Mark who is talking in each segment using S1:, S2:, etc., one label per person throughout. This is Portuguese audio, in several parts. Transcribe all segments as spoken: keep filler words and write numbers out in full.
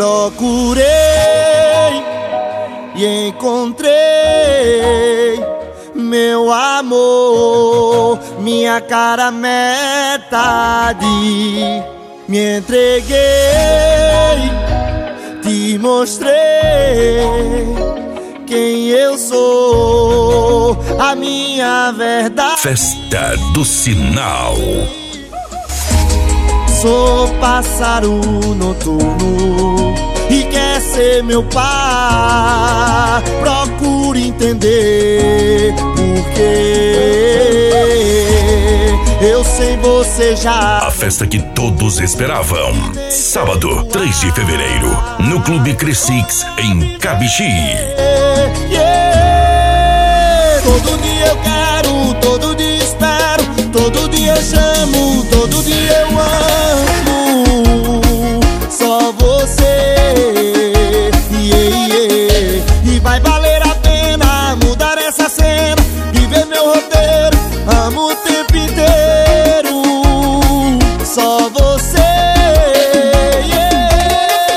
S1: Procurei e encontrei meu amor, minha cara metade. Me entreguei, te mostrei quem eu sou, a minha verdade.
S2: Festa do Sinal.
S1: Sou pássaro noturno e quer ser meu par. Procure entender porque eu sem você já.
S2: A festa que todos esperavam. Sábado, três de fevereiro, no Clube Crescix, em Cabixi.
S1: Yeah, yeah. Todo dia eu quero, todo dia espero, todo dia eu chamo, todo dia eu amo. Só você, yeah, yeah. E vai valer a pena mudar essa cena, viver meu roteiro, amo o tempo inteiro. Só você, yeah.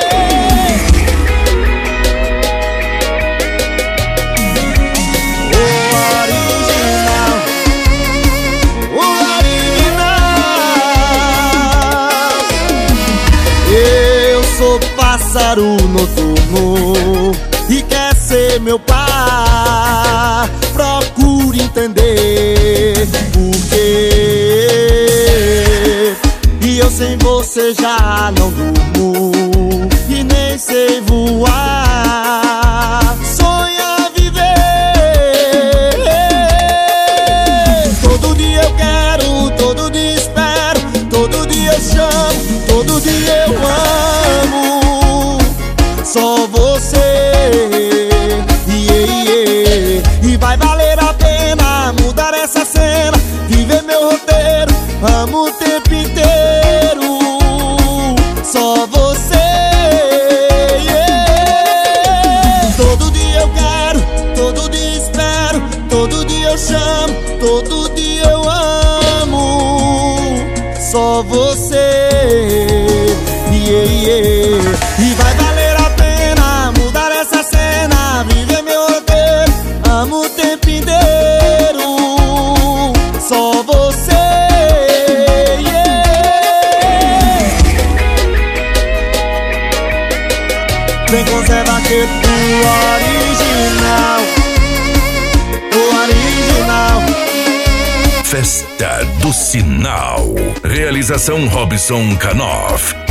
S1: O original, o original. Eu sou pássaro noturno e quer ser meu par. Procure entender porque e eu sem você já não durmo e nem sei voar. Sonha viver. Todo dia eu quero, todo dia espero, todo dia eu chamo, todo dia eu amo. Só você, yeah, yeah. E vai valer a pena mudar essa cena, viver meu roteiro, amo o tempo inteiro. Só você, yeah. Todo dia eu quero, todo dia espero, todo dia eu chamo, todo dia eu amo. Só você, yeah, yeah. E vai valer a pena mudar essa cena, viver meu roteiro, amo o tempo inteiro. Só você, yeah. Vem com Zé Vaqueiro, o original, o original.
S2: Festa do Sinal. Realização Robson Canoff.